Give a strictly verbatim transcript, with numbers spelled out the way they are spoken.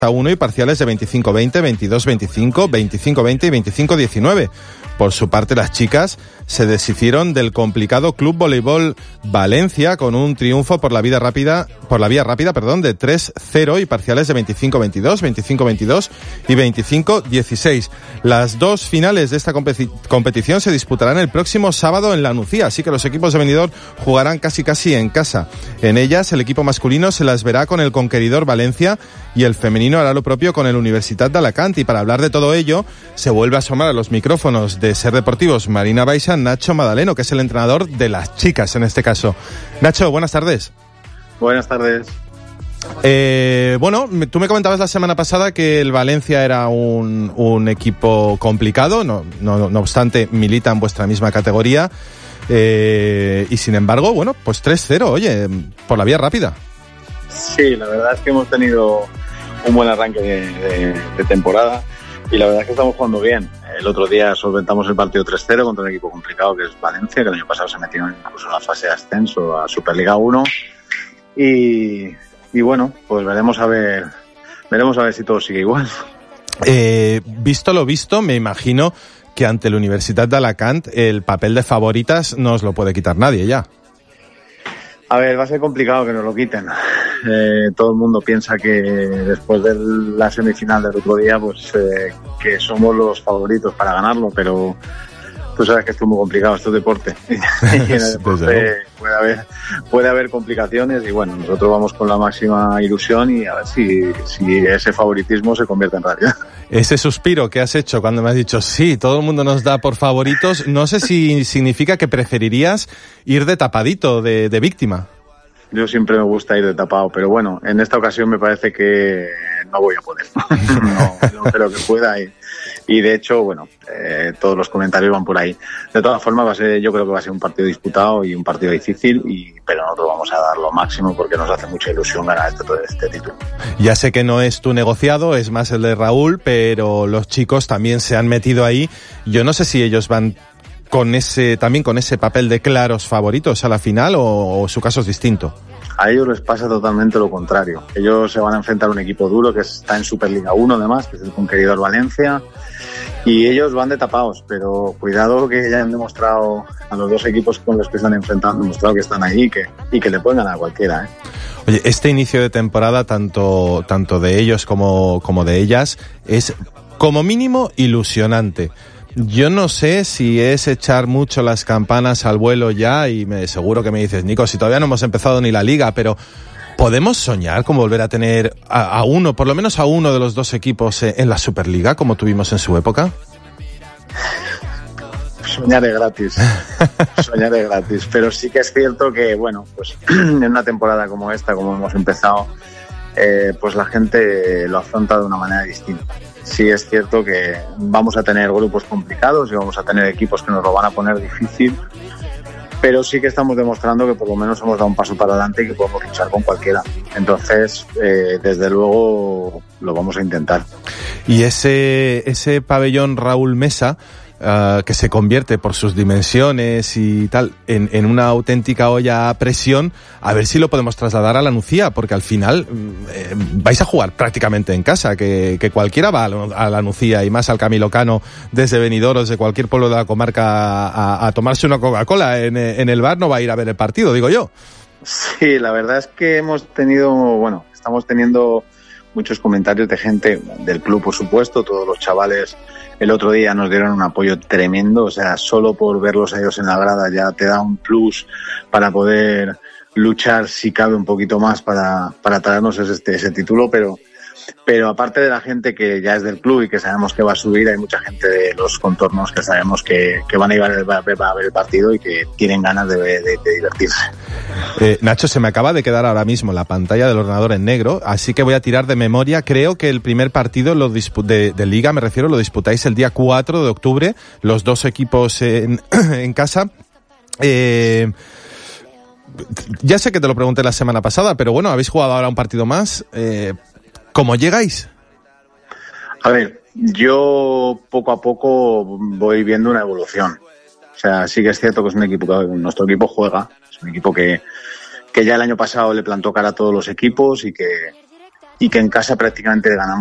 a uno y parciales de veinticinco veinte, veintidós veinticinco, veinticinco veinte y veinticinco diecinueve. Por su parte, las chicas se deshicieron del complicado Club Voleibol Valencia con un triunfo por la vida rápida, por la vía rápida, perdón, de tres cero y parciales de veinticinco veintidós, veinticinco veintidós y veinticinco dieciséis. Las dos finales de esta competi- competición se disputarán el próximo sábado en La Nucía, así que los equipos de Benidorm jugarán casi casi en casa. En ellas, el equipo masculino se las verá con el Conqueridor Valencia y el femenino hará lo propio con el Universitat de Alacant. Y para hablar de todo ello, se vuelve a asomar a los micrófonos de Ser Deportivos Marina Baixa, Nacho Madaleno, que es el entrenador de las chicas en este caso. Nacho, buenas tardes. Buenas tardes. Eh, bueno, tú me comentabas la semana pasada que el Valencia era un, un equipo complicado, no, no, no obstante milita en vuestra misma categoría, eh, y sin embargo, bueno, pues tres cero, oye, por la vía rápida. Sí, la verdad es que hemos tenido un buen arranque de, de, de temporada y la verdad es que estamos jugando bien. El otro día solventamos el partido tres cero contra un equipo complicado que es Valencia, que el año pasado se metió incluso en la fase de ascenso a Superliga uno y, y bueno, pues veremos a ver veremos a ver si todo sigue igual. Eh, visto lo visto, me imagino que ante la Universitat de Alacant el papel de favoritas no os lo puede quitar nadie ya. A ver, va a ser complicado que nos lo quiten. Eh, todo el mundo piensa que después de la semifinal del otro día, pues eh, que somos los favoritos para ganarlo, pero tú sabes que esto es muy complicado, esto es deporte. Y en el deporte puede haber, puede haber complicaciones y bueno, nosotros vamos con la máxima ilusión y a ver si, si ese favoritismo se convierte en realidad. Ese suspiro que has hecho cuando me has dicho sí, todo el mundo nos da por favoritos, no sé si significa que preferirías ir de tapadito, de, de víctima. Yo siempre me gusta ir de tapado, pero bueno, en esta ocasión me parece que no voy a poder. no, no creo que pueda y, y de hecho, bueno, eh, todos los comentarios van por ahí. De todas formas, va a ser, yo creo que va a ser un partido disputado y un partido difícil, y, pero nosotros vamos a dar lo máximo porque nos hace mucha ilusión ganar este, este título. Ya sé que no es tu negociado, es más el de Raúl, pero los chicos también se han metido ahí. Yo no sé si ellos van con ese también con ese papel de claros favoritos a la final o, o su caso es distinto. A ellos les pasa totalmente lo contrario. Ellos se van a enfrentar a un equipo duro que está en Superliga uno además, que es el Conqueridor Valencia, y ellos van de tapados, pero cuidado que ya han demostrado a los dos equipos con los que están enfrentando, han demostrado que están ahí que, y que le pueden ganar a cualquiera, ¿eh? Oye, este inicio de temporada, tanto, tanto de ellos como, como de ellas, es como mínimo ilusionante. Yo no sé si es echar mucho las campanas al vuelo ya, y me seguro que me dices, Nico, si todavía no hemos empezado ni la liga, pero ¿podemos soñar con volver a tener a, a uno, por lo menos a uno de los dos equipos en la Superliga, como tuvimos en su época? Soñar es gratis, soñar es gratis, pero sí que es cierto que, bueno, pues en una temporada como esta, como hemos empezado, eh, pues la gente lo afronta de una manera distinta. Sí es cierto que vamos a tener grupos complicados y vamos a tener equipos que nos lo van a poner difícil, pero sí que estamos demostrando que por lo menos hemos dado un paso para adelante y que podemos luchar con cualquiera. Entonces, eh, desde luego, lo vamos a intentar. Y ese, ese pabellón Raúl Mesa, Uh, que se convierte por sus dimensiones y tal en, en una auténtica olla a presión, a ver si lo podemos trasladar a la Nucía, porque al final eh, vais a jugar prácticamente en casa, que, que cualquiera va a la, a la Nucía, y más al Camilo Cano desde Benidorm o desde cualquier pueblo de la comarca a, a tomarse una Coca-Cola en, en el bar, no va a ir a ver el partido, digo yo. Sí, la verdad es que hemos tenido, bueno, estamos teniendo muchos comentarios de gente del club, por supuesto. Todos los chavales el otro día nos dieron un apoyo tremendo, o sea, solo por verlos a ellos en la grada ya te da un plus para poder luchar, si cabe, un poquito más para, para traernos ese, ese título, pero pero aparte de la gente que ya es del club y que sabemos que va a subir, hay mucha gente de los contornos que sabemos que, que van a ir a ver, a ver el partido y que tienen ganas de, de, de divertirse. Eh, Nacho, se me acaba de quedar ahora mismo la pantalla del ordenador en negro, así que voy a tirar de memoria. Creo que el primer partido lo dispu- de, de Liga, me refiero, lo disputáis el día cuatro de octubre, los dos equipos en, en casa. Eh... Ya sé que te lo pregunté la semana pasada, pero bueno, habéis jugado ahora un partido más. Eh, ¿Cómo llegáis? A ver, yo poco a poco voy viendo una evolución. O sea, sí que es cierto que es un equipo que nuestro equipo juega. Es un equipo que, que ya el año pasado le plantó cara a todos los equipos y que, y que en casa prácticamente le ganamos